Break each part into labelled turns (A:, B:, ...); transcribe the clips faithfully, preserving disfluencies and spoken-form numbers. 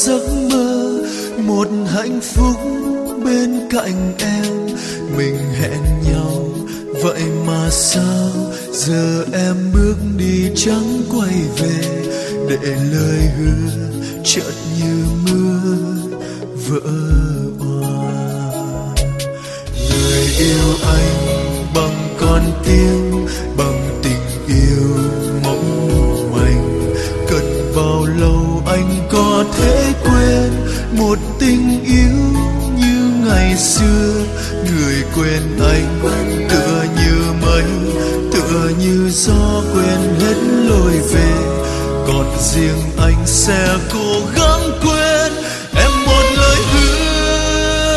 A: giấc mơ một hạnh phúc bên cạnh em. Mình hẹn nhau vậy mà sao giờ em bước đi chẳng quay về, để lời hứa chợt như mưa vỡ òa. Người yêu anh bằng con tim, bằng tình yêu mong manh. Cần bao lâu anh có thể quên một tình yêu như ngày xưa? Người quên anh tựa như mây, tựa như gió quên hết lối về. Còn riêng anh sẽ cố gắng quên em một lời hứa.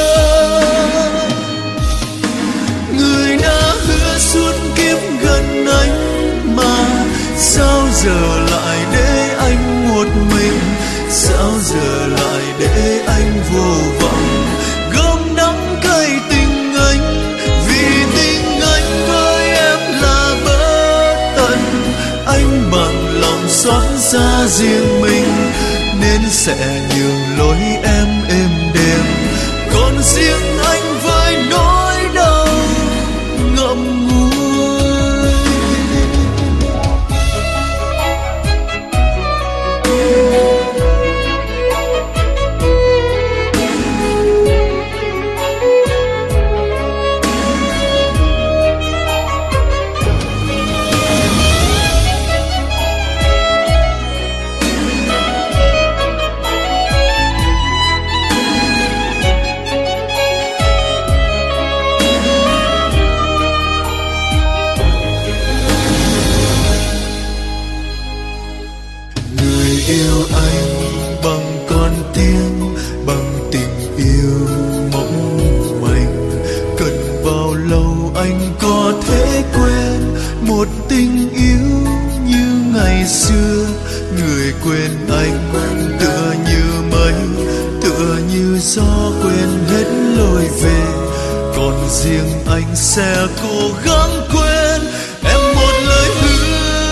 A: Người đã hứa suốt kiếp gần anh mà sao giờ lại để anh một mình? Sao giờ lại để anh vô vọng gom đắng cay tình anh? Vì tình anh với em là bất tận, anh bằng lòng xót xa riêng mình nên sẽ nhường lối em êm đềm. Còn riêng anh với nỗi đau ngậm ngùi. Yêu anh bằng con tim, bằng tình yêu mong manh. Cần bao lâu anh có thể quên một tình yêu như ngày xưa? Người quên anh tựa như mây, tựa như gió quên hết lối về. Còn riêng anh sẽ cố gắng quên em một lời hứa.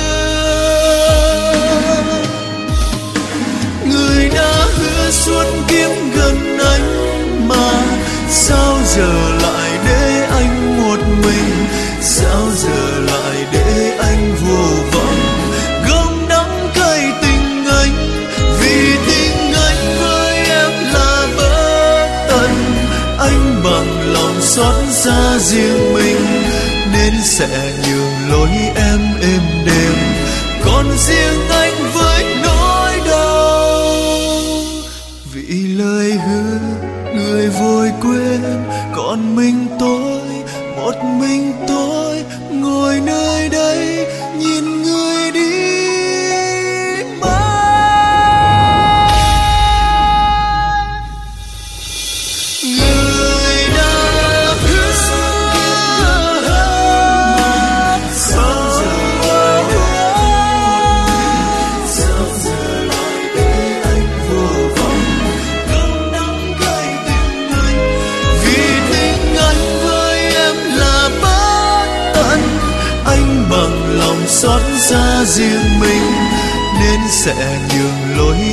A: Suốt kiếp gần anh mà sao giờ lại để anh một mình? Sao giờ lại để anh vô vọng gom đắng cay tình anh? Vì tình anh với em là bất tận, anh bằng lòng xót xa riêng mình nên sẽ nhường lối em êm đềm. Còn riêng anh với nỗi đau vì lời hứa người vội quên. Còn mình tôi, một mình tôi ngồi nơi đây nhìn người đi mãi. Người đã hứa sao giờ sao giờ lại để anh vô vọng gom đắng cay tình anh? Vì tình anh với em là bất tận, anh bằng lòng xót xa riêng mình nên sẽ nhường lối